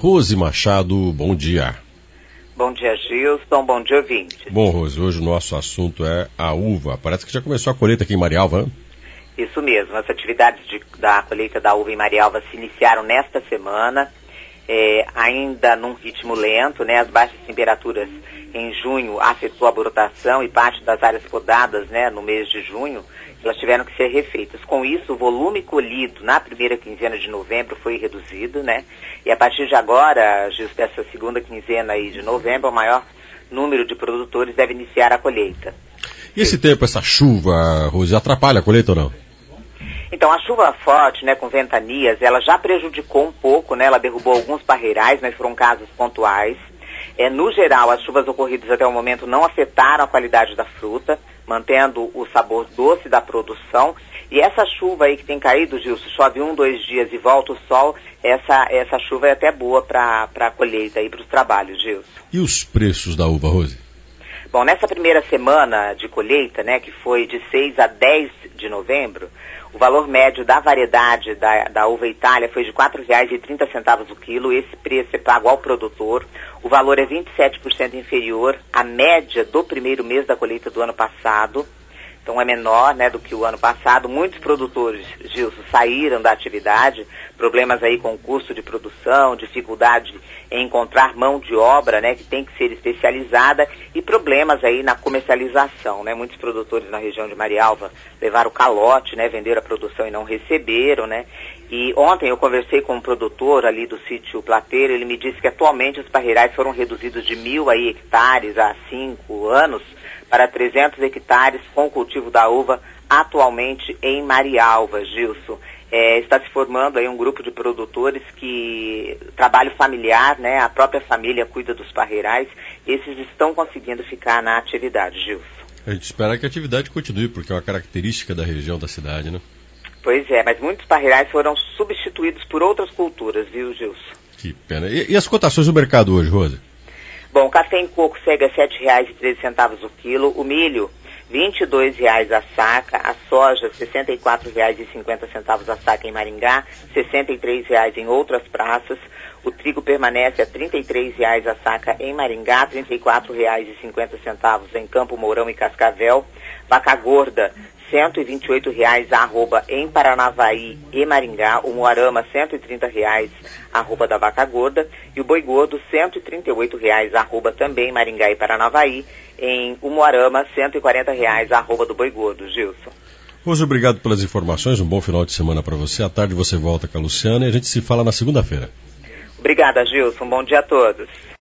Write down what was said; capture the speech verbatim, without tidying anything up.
Rose Machado, bom dia. Bom dia, Gilson. Bom dia, ouvinte. Bom, Rose, hoje o nosso assunto é a uva. Parece que já começou a colheita aqui em Marialva, né? Isso mesmo. As atividades de, da colheita da uva em Marialva se iniciaram nesta semana, é, ainda num ritmo lento, né? As baixas temperaturas em junho afetou a brotação e parte das áreas podadas, né, no mês de junho, elas tiveram que ser refeitas. Com isso, o volume colhido na primeira quinzena de novembro foi reduzido, né? E a partir de agora, justo essa segunda quinzena aí de novembro, o maior número de produtores deve iniciar a colheita. E esse tempo, essa chuva, Rose, atrapalha a colheita ou não? Então, a chuva forte, né, com ventanias, ela já prejudicou um pouco, né? Ela derrubou alguns parreirais, mas foram casos pontuais. É, no geral, as chuvas ocorridas até o momento não afetaram a qualidade da fruta, mantendo o sabor doce da produção. E essa chuva aí que tem caído, Gilson, chove um, dois dias e volta o sol, essa, essa chuva é até boa para a colheita e para os trabalhos, Gilson. E os preços da uva, Rose? Bom, nessa primeira semana de colheita, né, que foi de seis a dez de novembro, o valor médio da variedade da, da uva Itália foi de quatro reais e trinta centavos o quilo. Esse preço é pago ao produtor. O valor é vinte e sete por cento inferior à média do primeiro mês da colheita do ano passado. Então é menor, né, do que o ano passado. Muitos produtores, Gilson, saíram da atividade, problemas aí com o custo de produção, dificuldade em encontrar mão de obra, né, que tem que ser especializada, e problemas aí na comercialização, né. Muitos produtores na região de Marialva levaram calote, né, venderam a produção e não receberam, né. E ontem eu conversei com um produtor ali do sítio Plateiro, ele me disse que atualmente os parreirais foram reduzidos de mil aí hectares há cinco anos, para trezentos hectares com o cultivo da uva atualmente em Marialva, Gilson. É, está se formando aí um grupo de produtores que trabalho familiar, né? A própria família cuida dos parreirais. Esses estão conseguindo ficar na atividade, Gilson. A gente espera que a atividade continue, porque é uma característica da região, da cidade, né? Pois é, mas muitos parreirais foram substituídos por outras culturas, viu, Gilson? Que pena. E, e as cotações do mercado hoje, Rosa? Bom, o café em coco segue a sete reais e treze centavos o quilo, o milho vinte e dois reais a saca, a soja sessenta e quatro reais e cinquenta centavos a saca em Maringá, sessenta e três reais em outras praças, o trigo permanece a trinta e três reais a saca em Maringá, trinta e quatro reais e cinquenta centavos em Campo Mourão e Cascavel, vaca gorda cento e vinte e oito reais a arroba em Paranavaí e Maringá, o moarama cento e trinta reais a arroba da vaca gorda e o boi gordo cento e trinta e oito reais a arroba também em Maringá e Paranavaí, em Umuarama cento e quarenta reais a arroba do boi gordo, Gilson. Rose, obrigado pelas informações, um bom final de semana para você. À tarde você volta com a Luciana e a gente se fala na segunda-feira. Obrigada, Gilson, bom dia a todos.